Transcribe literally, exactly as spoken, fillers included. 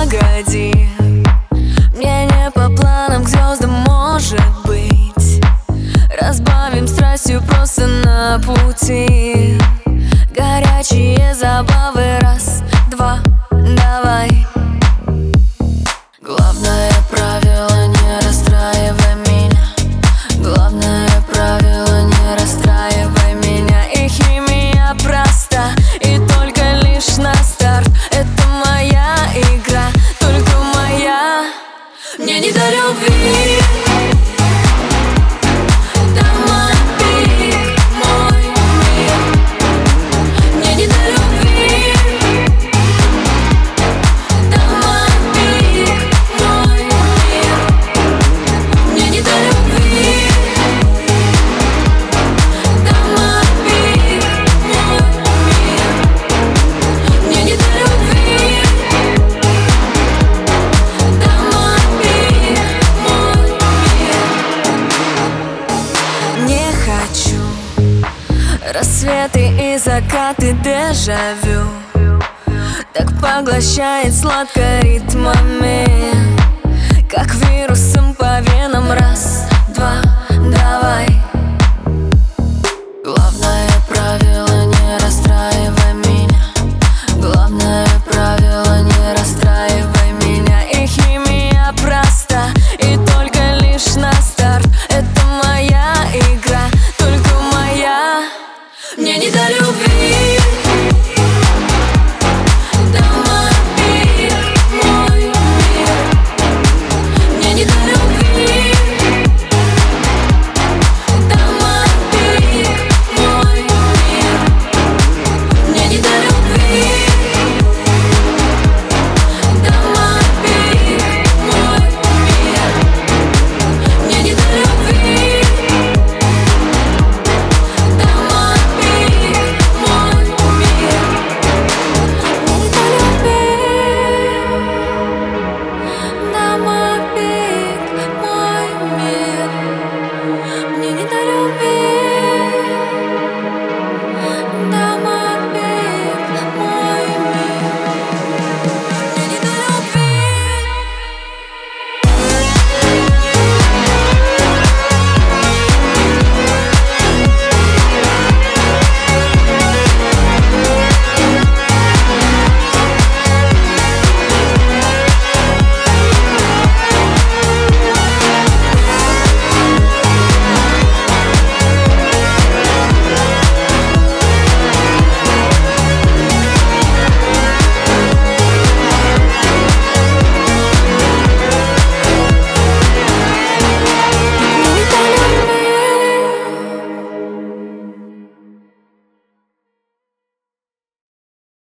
погоди, мне не по планам к звездам, может быть. Разбавим страстью просто на пути. Горячие забавы, раз, два, давай. Главное правило — не расстраивай меня. Главное правило — не расстраивай меня. И химия проста, и только лишь на старт. Это моя игра, только моя. Мне не до любви. Рассветы и закаты, дежавю так поглощает сладко ритмами, как вирусом по венам, раз.